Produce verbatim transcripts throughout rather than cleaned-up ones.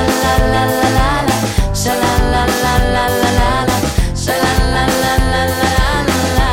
ша-ла-ла-ла-ла-ла, ша-ла-ла-ла-ла-ла-ла, ша-ла-ла-ла-ла-ла-ла.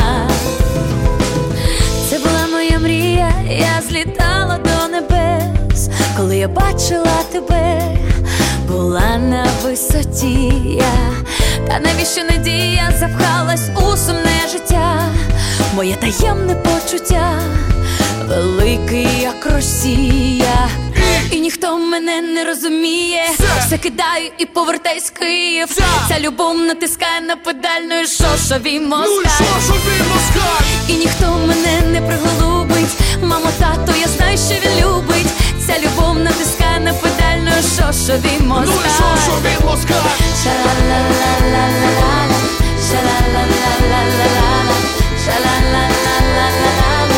Це була моя мрія, я злітала до небес, коли я бачила тебе, була на висоті я. Та навіщо надія запхалась у сумне життя? Моє таємне почуття великий, як Росія. І ніхто мене не розуміє. Все кидаю і повертаюсь в Київ. Ця любов натискає на педаль, ну і шо, що він москаль? І ніхто мене не приголубить. Мамо, тато, я знаю, що він любить. Ця любов натискає на педаль, ну і шо, що він москаль? Ну і шо, що він москаль? Ша-ла-ла-ла-ла-ла-ла, ша-ла-ла-ла-ла-ла-ла, ша-ла-ла-ла-ла-ла-ла,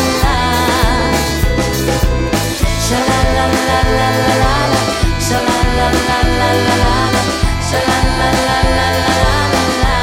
ша-ла-ла-ла-ла-ла-ла, ша-ла-ла-ла-ла-ла-ла, ша-ла-ла-ла-ла-ла-ла.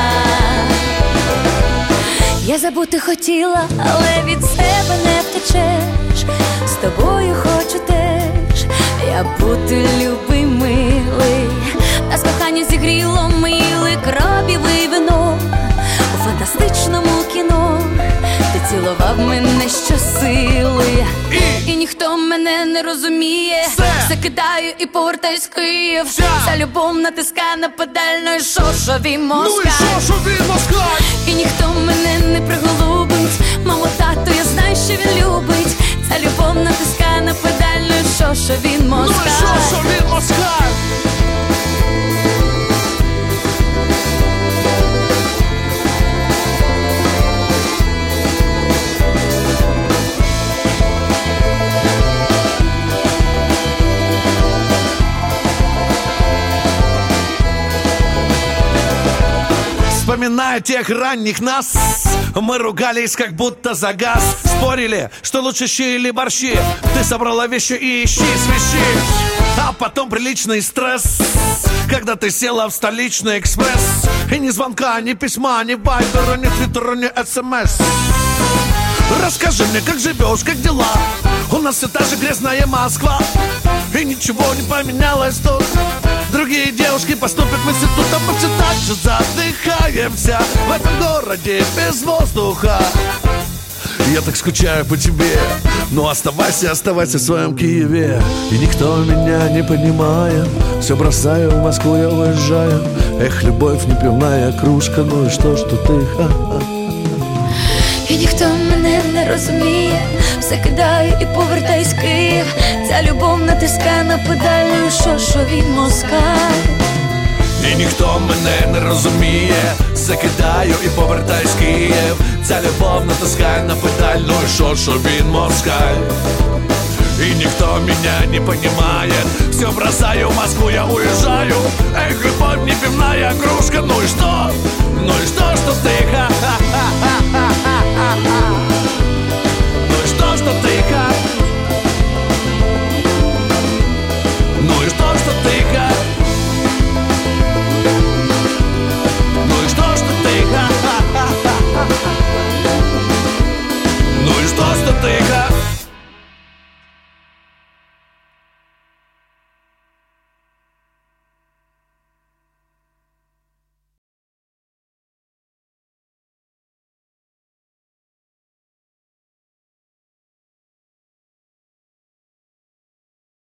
Я забути хотіла, але від себе не втечеш. З тобою хочу теж я бути любий, милий. Нас кохання зігріло, ми їли крабів і вино у фантастичному кіно. Ти цілував мене щосили. І, і ніхто мене не розуміє. Все, Все кидаю і повертаюсь в Київ. Вся. Ця любов натискає на педаль, ну і шо, що він москаль? Ну і шо, що він москаль? І ніхто мене не приголубить. Мамо, тато, я знаю, що він любить. Ця любов натискає на педаль, ну і шо, що він москаль? Ну і шо, що він москаль? Вспоминая тех ранних нас, мы ругались, как будто за газ. Спорили, что лучше щи или борщи. Ты собрала вещи и ищи, свищи. А потом приличный стресс, когда ты села в столичный экспресс. И ни звонка, ни письма, ни вайбера, ни твиттера, ни смс. Расскажи мне, как живешь, как дела? У нас все та же грязная Москва. И ничего не поменялось тут. Другие девушки поступят в институт, а мы все так же задыхаемся в этом городе без воздуха. Я так скучаю по тебе, но оставайся, оставайся в своем Киеве. И никто меня не понимает. Все бросаю, в Москву я уезжаю. Эх, любовь не пивная кружка, ну и что ж тут ты? Ха-ха. І ніхто мене не розуміє. Все кидаю і повертаюсь в Київ. Ця любов натискає на педаль, ну і шо, що він москаль? І ніхто мене не розуміє. Все кидаю і повертаюсь в Київ. Ця любов натискає на педаль, ну і шо, що він москаль? И никто меня не понимает. Все бросаю, в Москву я уезжаю. Эх, любовь не пивная кружка, ну и что? Ну и что, что ты? Ха-ха-ха.